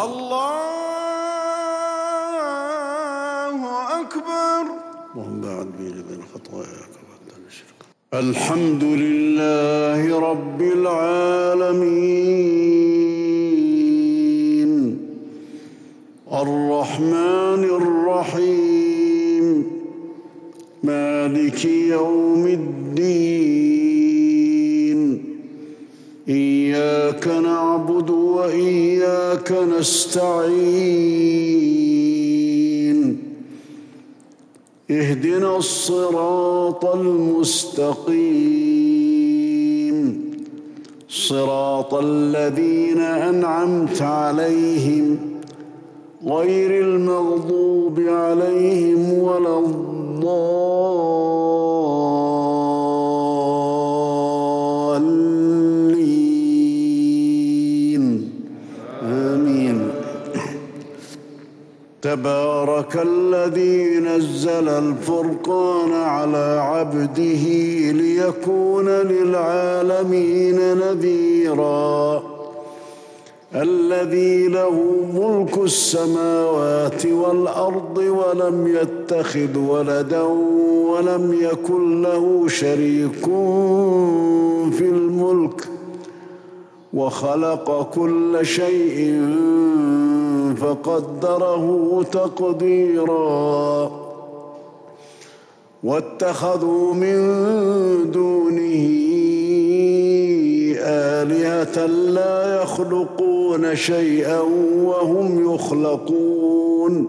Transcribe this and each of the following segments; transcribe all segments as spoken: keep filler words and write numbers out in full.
الله أكبر. اللهم باعد بيني وبين خطاياك وبعد الشرك. الحمد لله رب العالمين الرحمن الرحيم مالك يوم الدين إياك نعبد وإياك نستعين اهدنا الصراط المستقيم صراط الذين أنعمت عليهم غير المغضوب عليهم ولا الضالين آمين. تبارك الذي نزل الفرقان على عبده ليكون للعالمين نذيرا الذي له ملك السماوات والأرض ولم يتخذ ولدا ولم يكن له شريك في الملك وخلق كل شيء فقدره تقديرا واتخذوا من دونه آلهة لا يخلقون شيئا وهم يخلقون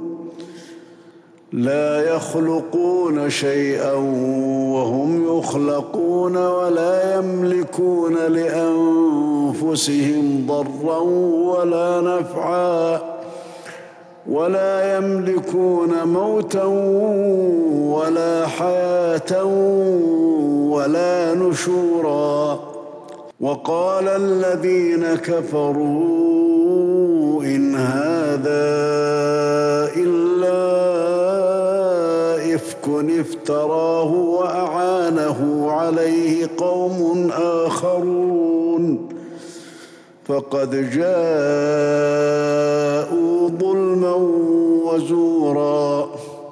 لا يخلقون شيئا وهم يخلقون ولا يملكون لأنفسهم ضرا ولا نفعا ولا يملكون موتا ولا حياة ولا نشورا. وقال الذين كفروا إن هذا إلا إفك افتراه وأعانه عليه قوم آخرون فقد جاءوا ظلما وزورا.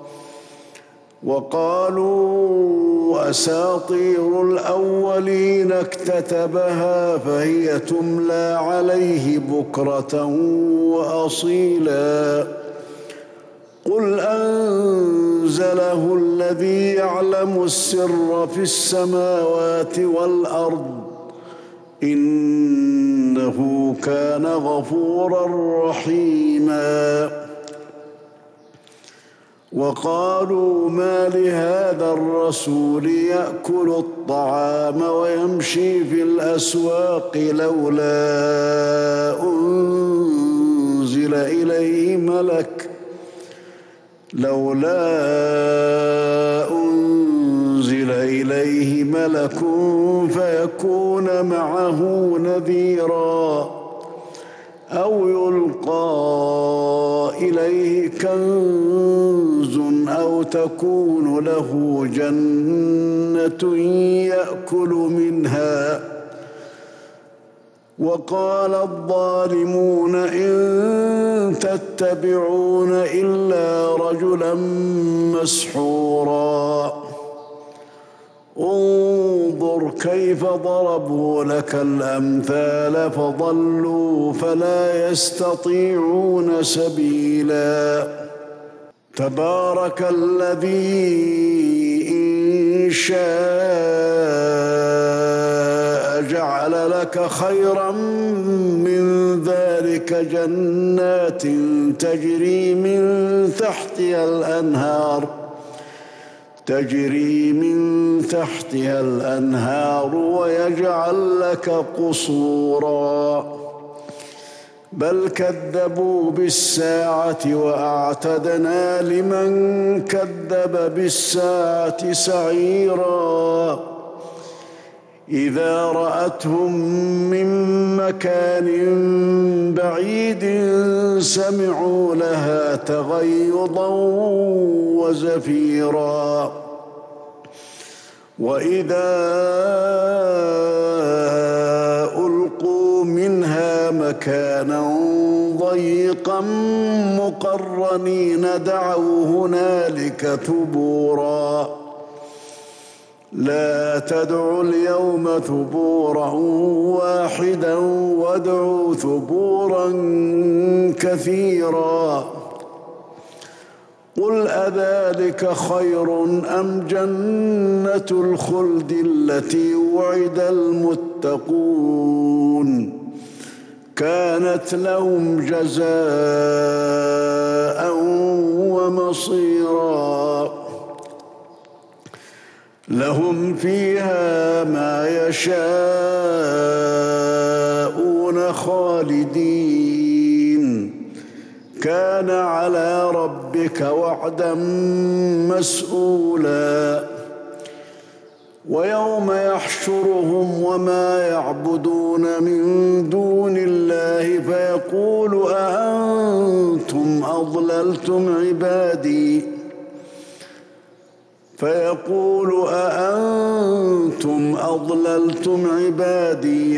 وقالوا أساطير الأولين اكتتبها فهي تملى عليه بكرة وأصيلا قل أنزله الذي يعلم السر في السماوات والأرض إنه كان غفورا رحيما. وقالوا ما لهذا الرسول يأكل الطعام ويمشي في الأسواق لولا أنزل إليه ملك لولا أنزل إليه ملك فيكون معه نذيرا أو يلقى إليه كنز أو تكون له جنة يأكل منها. وقال الظالمون إن تتبعون إلا رجلا مسحورا انظر كيف ضربوا لك الأمثال فضلوا فلا يستطيعون سبيلا. تبارك الذي إن شاء جعل لك خيرا من ذلك جنات تجري من تحتها الأنهار تجري من تحتها الأنهار ويجعل لك قصورا بل كذبوا بالساعة وأعتدنا لمن كذب بالساعة سعيرا إذا رأتهم من مكان بعيد سمعوا لها تغيظا وزفيرا وإذا ألقوا من منها مكانا ضيقا مقرنين دعوا هنالك ثبورا لا تدعوا اليوم ثبورا واحدا وادعوا ثبورا كثيرا قل أذلك خير أم جنة الخلد التي وعد المتقون كانت لهم جزاء ومصيرا لهم فيها ما يشاءون خالدين كان على ربك وعدا مسئولا ويوم يحشرهم وما يعبدون من دون الله فيقول أأنتم أضللتم عبادي فيقول أأنتم أضللتم عبادي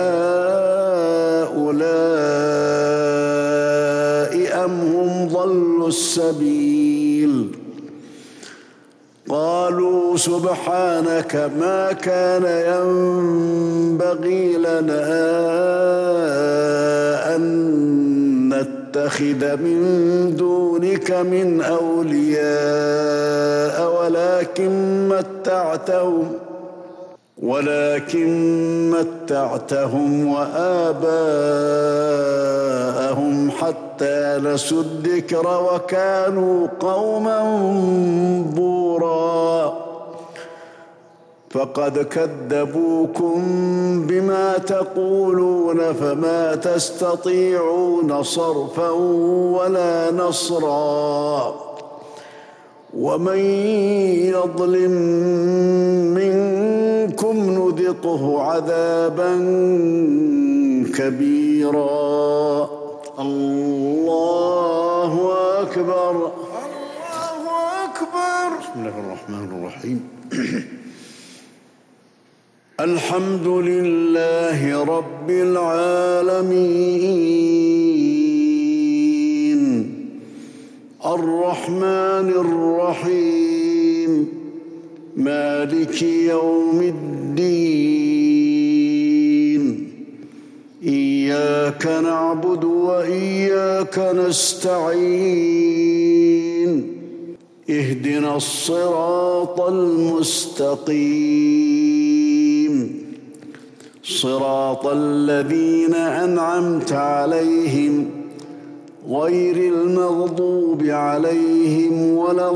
هؤلاء أم هم ضلوا السبيل قالوا سبحانك ما كان ينبغي لنا أن نتخذ من دونك من أولياء ولكن متعتهم ولكن متعتهم وآباءهم حتى نسوا الذكر وكانوا قوما بورا فقد كذبوكم بما تقولون فما تستطيعون صرفا ولا نصرا ومن يظلم منكم نذقه عذابا كبيرا الله أكبر الله أكبر بسم الله الرحمن الرحيم الحمد لله رب العالمين الرحمن الرحيم مالك يوم الدين إياك نعبد وإياك نستعين اهدنا الصراط المستقيم صراط الذين أنعمت عليهم غير المغضوب عليهم ولا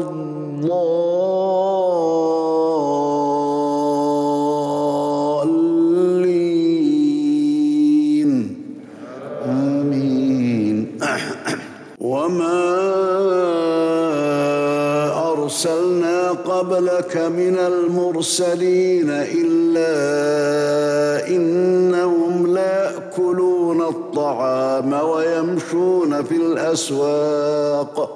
الضالين آمين وما أرسلنا قبلك من المرسلين إلا إنهم ليأكلون الطعام ويمشون في الأسواق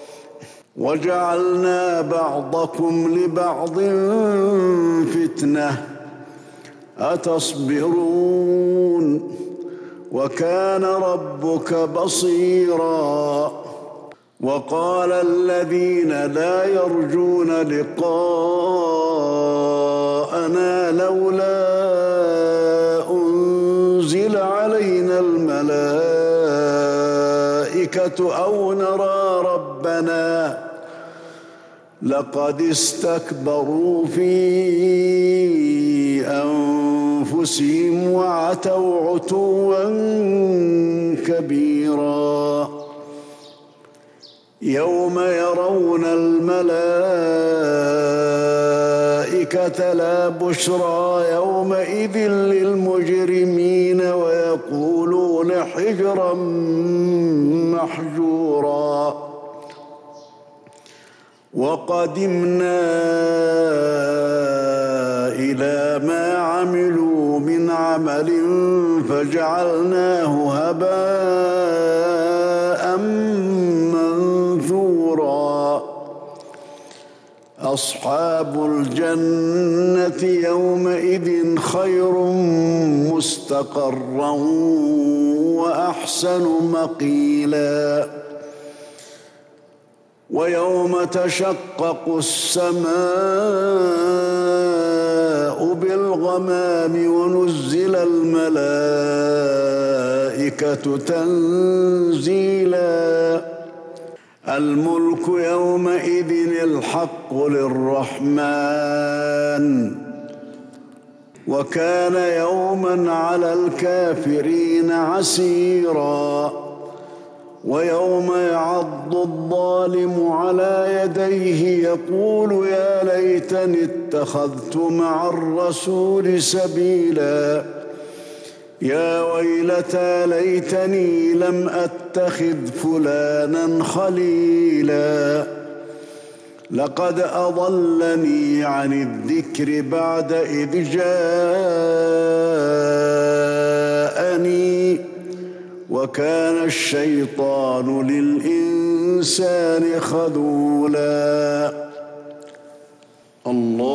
وجعلنا بعضكم لبعض فتنة أتصبرون وكان ربك بصيرا وقال الذين لا يرجون لقاءنا لولا أنزل علينا الملائكة أو نرى ربنا لقد استكبروا في أنفسهم وعتوا عتوا كبيرا يوم يرون الملائكة لا بشرى يومئذ للمجرمين ويقولون حجرا محجورا وقدمنا إلى ما عملوا من عمل فجعلناه هباء منثورا أصحاب الجنة يومئذ خير مستقرا وأحسن مقيلا ويوم تشقق السماء بالغمام ونزل الملائكة تنزيلا الملك يومئذ الحق للرحمن وكان يوما على الكافرين عسيرا ويوم يعض الظالم على يديه يقول يا ليتني اتخذت مع الرسول سبيلا يا ويلتى ليتني لم أتخذ فلانا خليلا لقد أضلني عن الذكر بعد إذ جاءني وكان الشيطان للإنسان خذولا الله